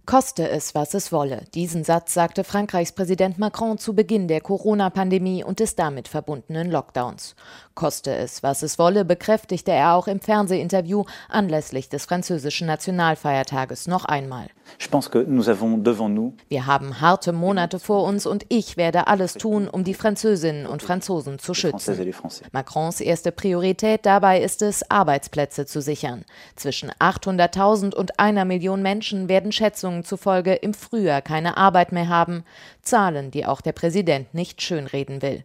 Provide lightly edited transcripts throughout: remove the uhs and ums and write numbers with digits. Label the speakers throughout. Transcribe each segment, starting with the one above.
Speaker 1: Koste es, was es wolle. Diesen Satz sagte Frankreichs Präsident Macron zu Beginn der Corona-Pandemie und des damit verbundenen Lockdowns. Koste es, was es wolle, bekräftigte er auch im Fernsehinterview anlässlich des französischen Nationalfeiertages noch einmal. Wir haben harte Monate vor uns und ich werde alles tun, um die Französinnen und Franzosen zu schützen. Macrons erste Priorität dabei ist es, Arbeitsplätze zu sichern. Zwischen 800.000 und 1 Million Menschen werden Schätzungen zufolge im Frühjahr keine Arbeit mehr haben. Zahlen, die auch der Präsident nicht schönreden will.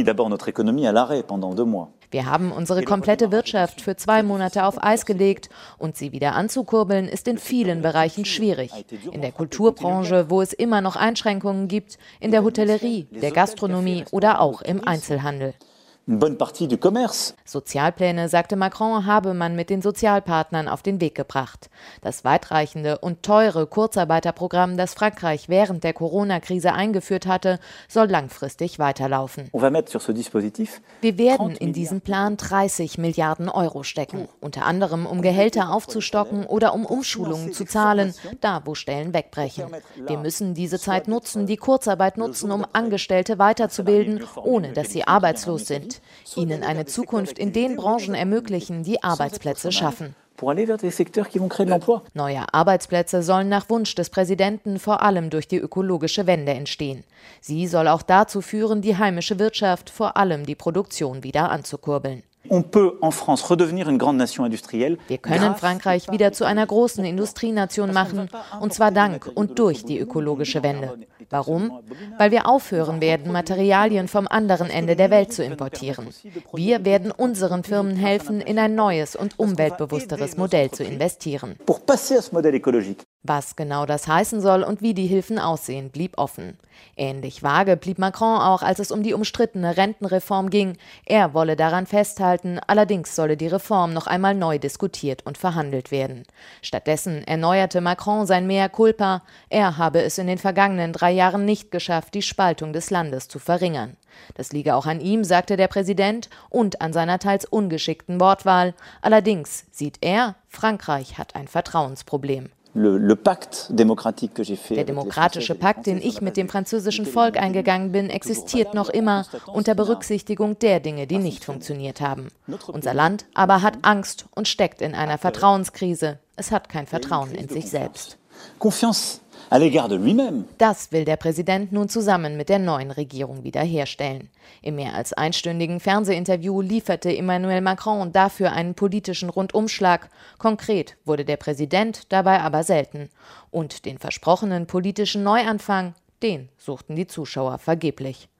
Speaker 1: Wir haben unsere komplette Wirtschaft für 2 Monate auf Eis gelegt und sie wieder anzukurbeln, ist in vielen Bereichen schwierig. In der Kulturbranche, wo es immer noch Einschränkungen gibt, in der Hotellerie, der Gastronomie oder auch im Einzelhandel. Sozialpläne, sagte Macron, habe man mit den Sozialpartnern auf den Weg gebracht. Das weitreichende und teure Kurzarbeiterprogramm, das Frankreich während der Corona-Krise eingeführt hatte, soll langfristig weiterlaufen. Wir werden in diesen Plan 30 Milliarden Euro stecken, unter anderem um Gehälter aufzustocken oder um Umschulungen zu zahlen, da wo Stellen wegbrechen. Wir müssen diese Zeit nutzen, die Kurzarbeit nutzen, um Angestellte weiterzubilden, ohne dass sie arbeitslos sind. Ihnen eine Zukunft in den Branchen ermöglichen, die Arbeitsplätze schaffen. Neue Arbeitsplätze sollen nach Wunsch des Präsidenten vor allem durch die ökologische Wende entstehen. Sie soll auch dazu führen, die heimische Wirtschaft, vor allem die Produktion, wieder anzukurbeln. Wir können Frankreich wieder zu einer großen Industrienation machen, und zwar dank und durch die ökologische Wende. Warum? Weil wir aufhören werden, Materialien vom anderen Ende der Welt zu importieren. Wir werden unseren Firmen helfen, in ein neues und umweltbewussteres Modell zu investieren. Was genau das heißen soll und wie die Hilfen aussehen, blieb offen. Ähnlich vage blieb Macron auch, als es um die umstrittene Rentenreform ging. Er wolle daran festhalten, allerdings solle die Reform noch einmal neu diskutiert und verhandelt werden. Stattdessen erneuerte Macron sein Mea culpa. Er habe es in den vergangenen 3 Jahren nicht geschafft, die Spaltung des Landes zu verringern. Das liege auch an ihm, sagte der Präsident, und an seiner teils ungeschickten Wortwahl. Allerdings sieht er, Frankreich hat ein Vertrauensproblem. Der demokratische Pakt, den ich mit dem französischen Volk eingegangen bin, existiert noch immer unter Berücksichtigung der Dinge, die nicht funktioniert haben. Unser Land aber hat Angst und steckt in einer Vertrauenskrise. Es hat kein Vertrauen in sich selbst. Das will der Präsident nun zusammen mit der neuen Regierung wiederherstellen. Im mehr als einstündigen Fernsehinterview lieferte Emmanuel Macron dafür einen politischen Rundumschlag. Konkret wurde der Präsident dabei aber selten. Und den versprochenen politischen Neuanfang, den suchten die Zuschauer vergeblich.